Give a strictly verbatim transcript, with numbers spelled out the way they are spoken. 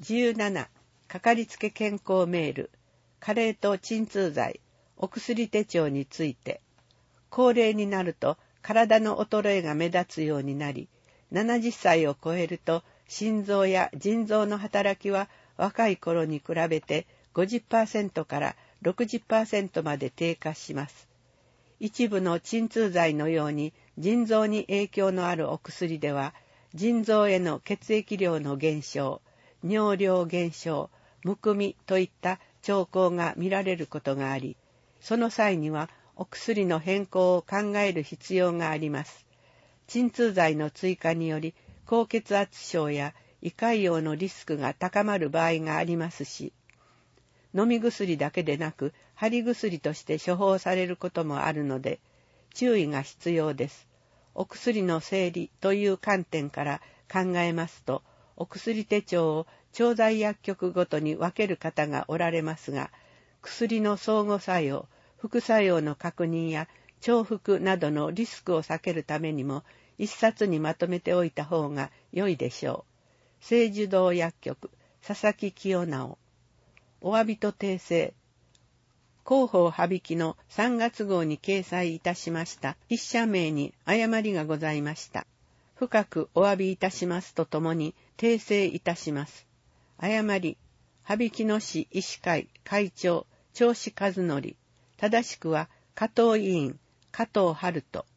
じゅうなな、かかりつけ健康メール、加齢と鎮痛剤、お薬手帳について、高齢になると体の衰えが目立つようになり、ななじゅっさいを超えると心臓や腎臓の働きは若い頃に比べて ごじゅっパーセント から ろくじゅっパーセント まで低下します。一部の鎮痛剤のように腎臓に影響のあるお薬では、腎臓への血液量の減少、尿量減少、むくみといった兆候が見られることがあり、その際にはお薬の変更を考える必要があります。鎮痛剤の追加により高血圧症や胃潰瘍のリスクが高まる場合がありますし、飲み薬だけでなく貼り薬として処方されることもあるので注意が必要です。お薬の整理という観点から考えますと、お薬手帳を調剤薬局ごとに分ける方がおられますが、薬の相互作用、副作用の確認や重複などのリスクを避けるためにも一冊にまとめておいた方が良いでしょう。聖樹堂薬局、佐々木清直。お詫びと訂正。広報羽引のさんがつ号に掲載いたしました筆者名に誤りがございました。深くお詫びいたしますとともに訂正いたします。誤り、羽引野市医師会会長、長子和則。正しくは加藤委員、加藤春人。